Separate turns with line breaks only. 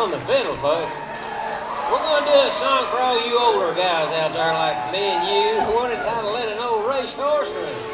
on the fiddle, folks. We're going to do a song for all you older guys out there like me and you who wanted to kind of let an old race horse run.